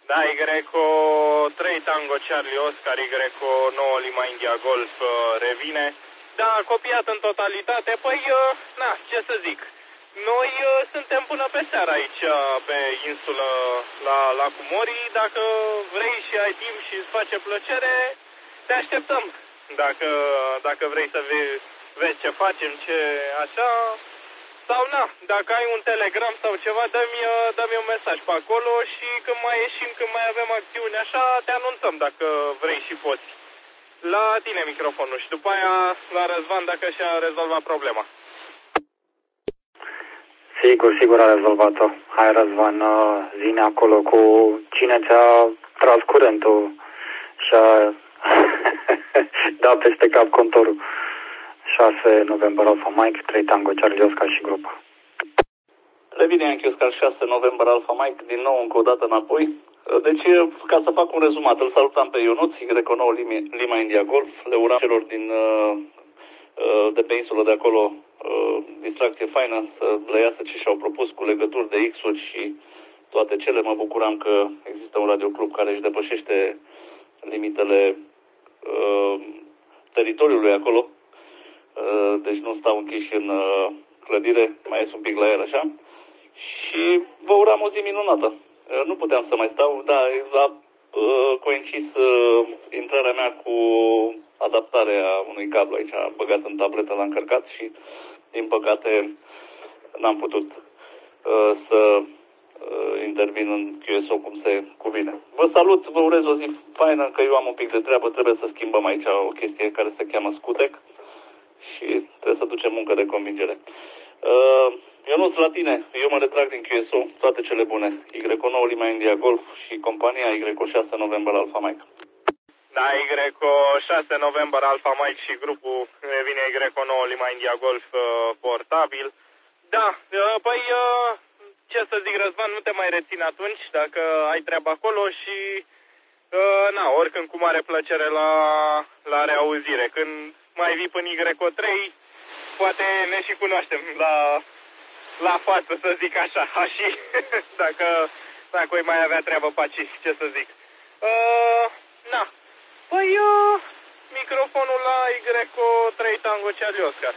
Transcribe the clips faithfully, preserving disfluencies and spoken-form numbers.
Da, Y trei Tango Charlie Oscar, Y nouă Lima India Golf revine. Da, copiat în totalitate, păi, na, ce să zic. Noi suntem până pe seară aici, pe insulă, la Lacul Morii. Dacă vrei și ai timp și îți face plăcere, te așteptăm. Dacă, dacă vrei să vezi, vezi ce facem, ce așa... Sau na, dacă ai un telegram sau ceva, dă-mi, dă-mi un mesaj pe acolo și când mai ieșim, când mai avem acțiuni așa, te anunțăm dacă vrei și poți. La tine microfonul și după aia la Răzvan dacă și-a rezolvat problema. Sigur, sigur a rezolvat-o. Hai, Răzvan, zi-ne acolo cu cine ți-a tras curentul și a dat peste cap contorul. șase noiembrie Alfa Mike, trei Tango Charlie Oscar și grupa. Revine Yankee Oscar șase noiembrie Alfa Mike, din nou încă o dată înapoi. Deci, ca să fac un rezumat, îl salutam pe Ionuț, Y nouă Lima India Golf, le uram celor din, de pe insulă de acolo distracție faină, să le iasă ce și-au propus cu legături de X-uri și toate cele. Mă bucuram că există un radioclub care își depășește limitele teritoriului acolo. Deci nu stau închiși în clădire, mai ies un pic la el așa. Și vă uram o zi minunată. Nu puteam să mai stau, dar a coincis intrarea mea cu adaptarea unui cablu aici, băgat în tabletă, l-am încărcat și din păcate n-am putut să intervin în Q S O cum se cuvine. Vă salut, vă urez o zi faină, că eu am un pic de treabă, trebuie să schimbăm aici o chestie care se cheamă Scutec și trebuie să ducem muncă de convingere. Uh, Ionuț, la tine, eu mă retrag din Q S O, toate cele bune. Y nouă Lima India Golf și compania Y șase noiembrie Alfa Mike. Da, Y șase noiembrie Alfa Mike și grupul vine Y nouă Lima India Golf uh, portabil. Da, uh, păi, uh, ce să zic, Răzvan, nu te mai rețin atunci, dacă ai treabă acolo și, uh, na, oricând cu mare plăcere la, la reauzire. Când mai vii până Y trei, poate ne și cunoaștem la, la față, să zic așa, și dacă, dacă îi mai avea treabă pe aici, ce să zic. Uh, na, păi uh, microfonul la Y trei Tango Charlie Oscar.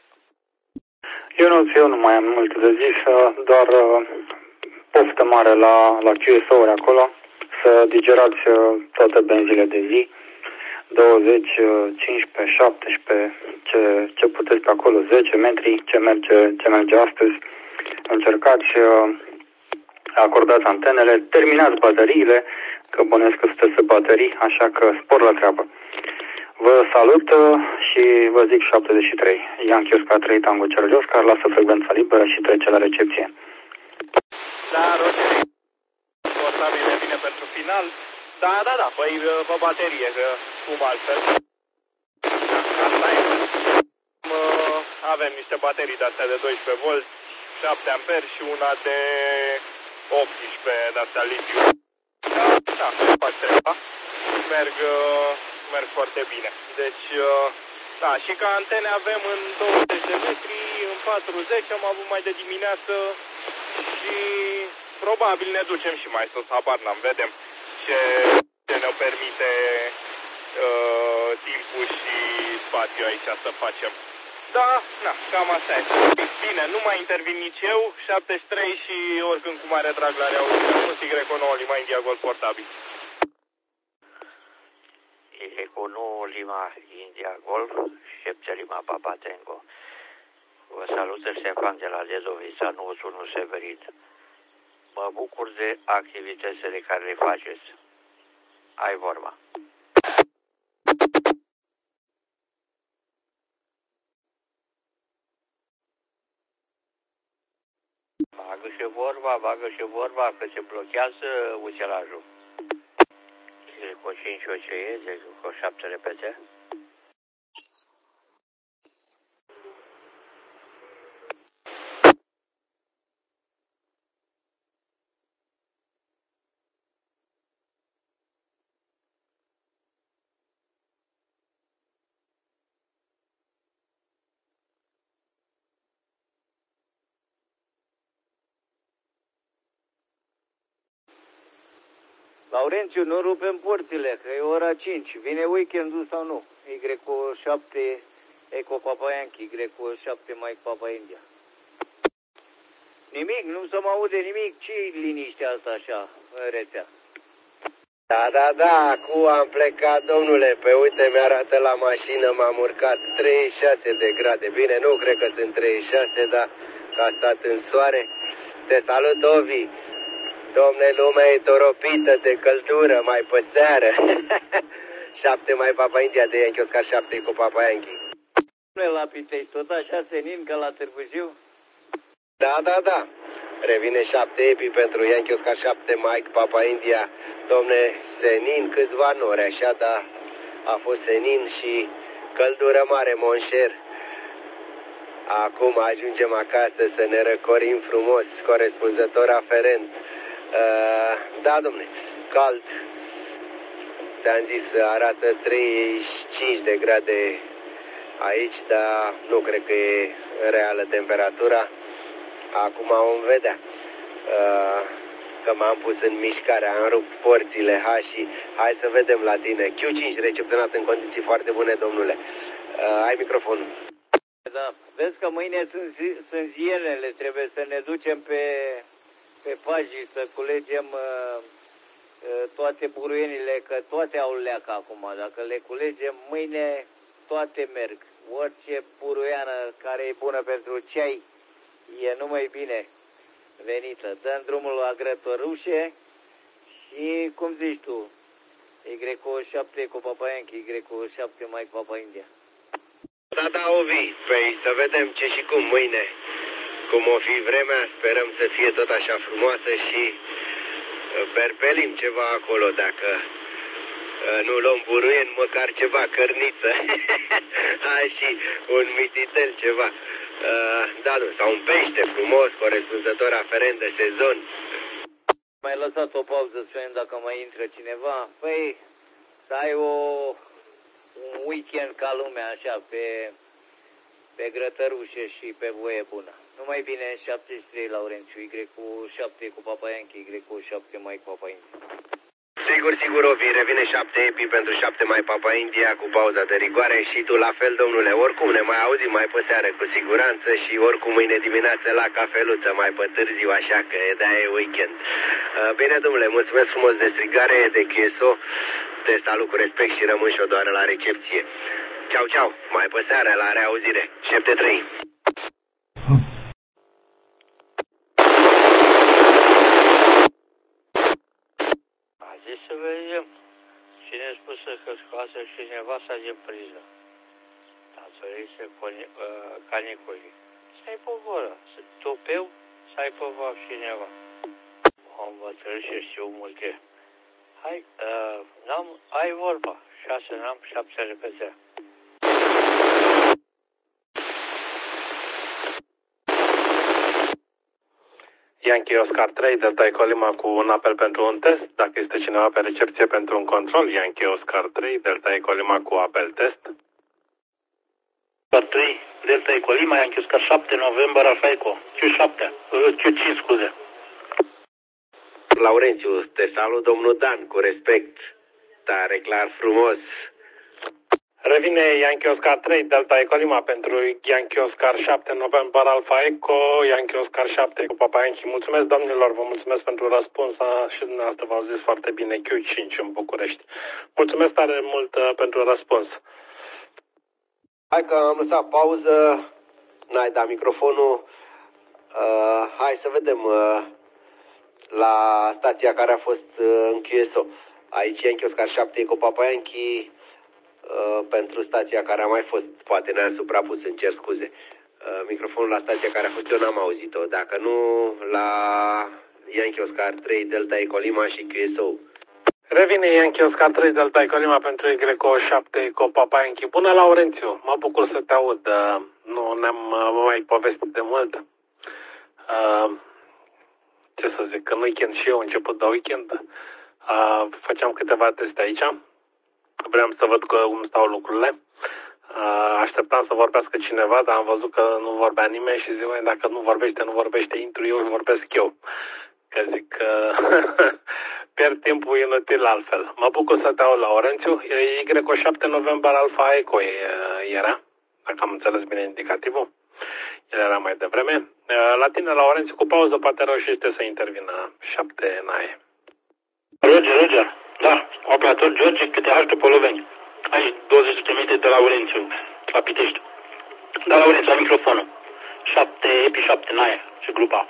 Eu nu, eu nu mai am multe de zis, doar uh, poftă mare la, la Q S O-uri acolo, să digerați uh, toate benzile de zi. douăzeci, cincisprezece, șaptesprezece, ce, ce puteți pe acolo, zece metri, ce merge, ce merge astăzi. Încercați, acordați antenele, terminați bateriile, că bănuiesc că sunteți pe baterii, așa că spor la treabă. Vă salut și vă zic șaptezeci și trei. Yankee Oscar trei Tango Charlie Oscar, lasă frecvența liberă și trece la recepție. Da, Roger, portabil vine pentru final. Da, da, da, păi pe baterie, că cum altfel. Asta e. Avem niște baterii de-astea de doisprezece volți, șapte amperi și una de optsprezece de-astea litiu. Da, da, fac treaba. Merg, merg foarte bine. Deci, da, și ca antene avem în douăzeci de metri, în patruzeci, am avut mai de dimineață și probabil ne ducem și mai sus, habar n-am, vedem ce, ce ne permite uh, timpul și spațiul aici să facem. Da, na, cam asta e. Bine, nu mai intervin nici eu, șaptezeci și trei și oricând cu mare drag la reauzire, un Y nouă Lima India Golf portabil. Y nouă Lima India Golf, șapte Lima Papa Tango. Vă salută Ștefan de la Dedovița nouăzeci și unu Severin. Mă bucur de activitățile care le faceți. Ai vorba. Bagă și vorba, bagă și vorba, că se blochează uțelajul. Cu cinci O C E, deci cu șapte repete. Laurențiu, nu rupem porțile, că e ora cinci. Vine weekendul sau nu? Y șapte Eco Papa Yankee, Y șapte Mike Papa India. Nimic, nu se mă aude nimic. Ce-i liniștea asta așa în rețea? Da, da, da, acum am plecat, domnule, pe uite, mi-arată la mașină, m-am urcat treizeci și șase de grade. Bine, nu cred că sunt treizeci și șase, dar a stat în soare. Te salut, Ovi. Domne, lumea e toropită de căldură, mai pe seară. șapte mai Papa India de Yankee Oscar șapte cu Papa Yankee. La Pitești, tot așa senin ca la Târgu Jiu? Da, da, da. Revine șapte epi pentru Yankee Oscar șapte Mike Papa India. Domne, senin câțiva nori așa, dar a fost senin și căldură mare, monșer. Acum ajungem acasă să ne răcorim frumos, corespunzător aferent. Uh, da, domne, cald. Te-am zis, arată treizeci și cinci de grade aici, dar nu cred că e reală temperatura. Acum vom vedea. Uh, că m-am pus în mișcare, am rupt porțile H și hai să vedem la tine. Q cinci recepționat în condiții foarte bune, domnule. Uh, ai microfonul. Da, vezi că mâine sunt, zi, sunt zilele, trebuie să ne ducem pe, pe pagini, să culegem uh, uh, toate buruienile, că toate au leacă acum. Dacă le culegem mâine, toate merg. Orice buruiană care e bună pentru ceai e numai bine venită. Dăm drumul la Grătorușe și, cum zici tu, Y șapte cu Papa Yankee, Y șapte Mike Papa India. Da, da, Ovi, păi să vedem ce și cum mâine. Cum o fi vremea, sperăm să fie tot așa frumoasă și berbelim ceva acolo, dacă nu luăm buruien, măcar ceva, cărniță. Hai și un mititel, ceva. Da, nu, sau un pește frumos, corespunzător aferent de sezon. Mai lăsat o pauză să vedem dacă mai intră cineva. Păi, să ai o, un weekend ca lumea, așa, pe, pe Grătărușe și pe voie bună. Numai bine, șaptezeci și trei Laurențiu, Y cu șapte cu Papa Yankee, Y cu șapte Mike Papa India. Sigur, sigur, Ovi, revine șapte epi pentru șapte mai Papa India cu pauza de rigoare și tu la fel, domnule. Oricum ne mai auzim mai pe seară cu siguranță și oricum mâine dimineață la cafeluță mai pe târziu, așa că de-aia e weekend. Bine, domnule, mulțumesc frumos de strigare, de Q S O, te salut cu respect și rămân și o doară la recepție. Ceau, ceau, mai pe seară, la reauzire. șapte trei. Să vedem cine a spus că scoase cineva să din priză. Datorită caniculii. Să-i povoră. Topeu, să-i povor cineva. Om bătrân și știu multe. Hai, uh, n-am, ai vorba. Șase n-am, șapte repede. Yankee Oscar trei, Delta Eco Lima cu un apel pentru un test. Dacă este cineva pe recepție pentru un control, Yankee Oscar trei, Delta Eco Lima cu apel test. Oscar trei, Delta Eco Lima, Yankee Oscar șapte, November Alfa Eco, Q șapte, Q cinci, scuze. Laurențiu, te salut, domnul Dan, cu respect. Tare clar, frumos. Revine Yankee Oscar trei, Delta Eco Lima pentru Yankee Oscar șapte, November Alfa Eco, Yankee Oscar șapte cu Papa Yankee. Mulțumesc, domnilor, vă mulțumesc pentru răspuns și dumneavoastră v-au zis foarte bine Q cinci în București. Mulțumesc tare mult uh, pentru răspuns. Hai că am lăsat pauză, n-ai dat microfonul. Uh, hai să vedem uh, la stația care a fost uh, în Q S O. Aici Yankee Oscar șapte cu Papa Yankee. Uh, pentru stația care a mai fost, poate ne-am suprapus, îmi cer scuze. Uh, microfonul la stația care a fost, eu n-am auzit-o. Dacă nu, la Yankee Oscar trei, Delta Eco Lima și Q S O. Revine Yankee Oscar trei, Delta Eco Lima pentru Y șapte cu Papa Yankee. Bună, Laurențiu, mă bucur să te aud. Uh, nu ne-am uh, mai povestit de mult. Uh, ce să zic, în weekend și eu, început de weekend, uh, făceam câteva teste aici. Vreau să văd cum stau lucrurile. Așteptam să vorbească cineva, dar am văzut că nu vorbea nimeni și zic, dacă nu vorbește, nu vorbește, intru eu și vorbesc eu. Că zic că pierd timpul inutil altfel. Mă bucur să te aud, Laurențiu. Y șapte November Alpha Echo era, dacă am înțeles bine indicativul. El era mai devreme. La tine, Laurențiu, cu pauză, poate reușește să intervină. șapte naie. Roger, Roger. Da, operator George, câte aștept Poloveni. Aici, douăzeci de metri de Laurențiu, la Pitești. Da, Laurențiu, la microfonul. șapte, epi șapte, naie și grupa.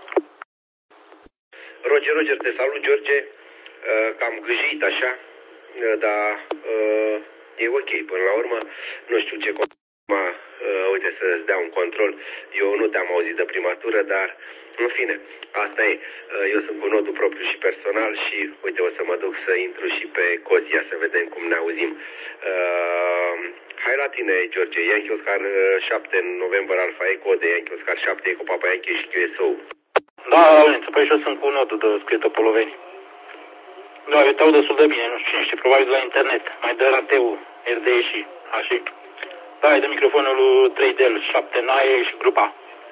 Roger, Roger, te salut, George. Uh, cam gâjit așa, uh, dar uh, e ok până la urmă. Nu știu ce ma, uh, uite, să-ți dea un control. Eu nu te-am auzit de prima tură, dar în fine, asta e. Uh, eu sunt cu nodul propriu și personal și uite, o să mă duc să intru și pe Cozia să vedem cum ne auzim. Uh, hai la tine, George. Yankee Oscar șapte November Alpha Echo de Yankee Oscar șapte Echo Papa Yankee și Q S O. Da, Laurențiu, păi și eu sunt cu nodul de scrită Poloveni. Da, eu te aud destul de bine, nu știu cine știe, probabil la internet, mai de rateu, R D și așa. Da, e de microfonul lui trei D L, șapte naie și grupa.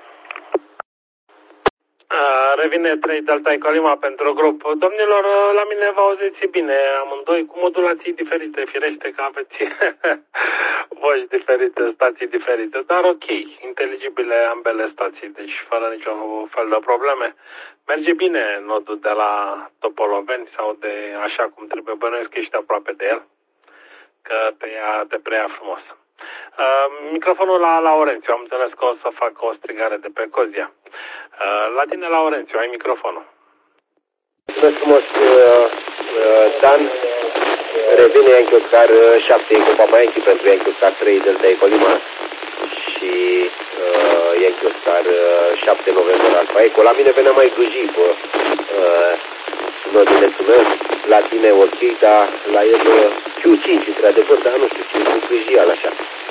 A, revine trei Delta Colima pentru grup. Domnilor, la mine vă auziți bine, amândoi cu modulații diferite, firește că aveți voci diferite, stații diferite, dar ok, inteligibile ambele stații, deci fără niciun fel de probleme. Merge bine nodul de la Topoloveni sau de așa cum trebuie, bănuiesc că ești aproape de el, că te, ia, te preia frumos. Uh, microfonul la Laurențiu, am înțeles că o să fac o strigare de pe Cozia. Uh, la tine, Laurențiu, ai microfonul. Mulțumesc frumos, uh, uh, Dan. Revine Yankee Oscar șapte cu Papa Yankee pentru Yankee Oscar trei Delta Ecolima și uh, Yankee Oscar șapte November Alpha Echo. La mine venea mai gâjit pe uh, nodulețul meu. La tine ok, dar la el Q cinci, într-adevăr, dar nu știu ce, cu gâjial așa.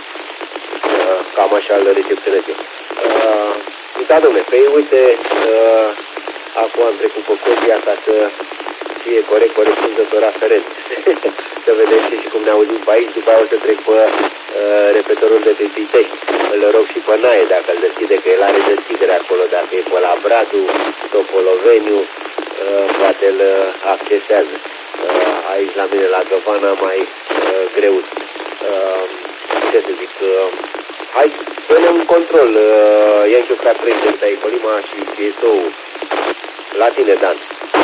Uh, cam așa îl recepționez eu. Uh, da, dom'le, pe uite, uh, acum am trecut pe Cozia ca să fie corect, corespunzător aferent. Să vedem și, și cum ne auzim pe aici, după aia o să trec pe uh, repetitorul de pe Pitești. Îl rog și pe Nae dacă îl deschide, că el are deschidere acolo, dacă e pe la Bradu, Topoloveniu, uh, poate îl accesează. Uh, aici la mine, la Găvana, mai uh, greu. Uh, ce să zic, uh, hai, punem în control uh, Yankee Oscar trei Delta Ecolima și Q S O. La tine, Dan.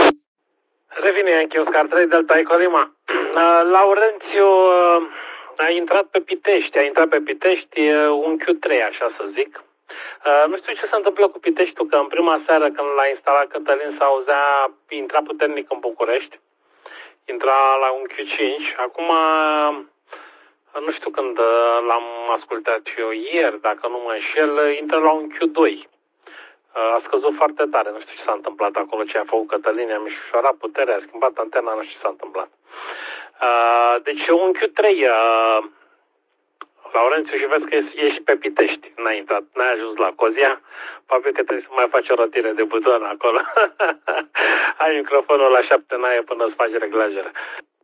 Revine Yankee Oscar trei Delta Ecolima. Uh, Laurențiu uh, a intrat pe Pitești, a intrat pe Pitești uh, un Q trei, așa să zic. Uh, nu știu ce se întâmplă cu Piteștiul, că în prima seară când l-a instalat Cătălin s-auzea, intra puternic în București, intra la un Q cinci, acum uh, nu știu când uh, l-am ascultat eu ieri, dacă nu mă înșel, intră la un Q doi. A scăzut foarte tare, nu știu ce s-a întâmplat acolo, ce a făcut Cătălin, a mișorat puterea, a schimbat antena, nu știu ce s-a întâmplat. Deci un Q trei, Laurențiu, și vezi că e și pe Pitești, n-ai intrat, n-ai ajuns la Cozia, probabil că trebuie să mai faci o rotire de buton acolo. Ai microfonul la șapte naie până îți faci reglajele.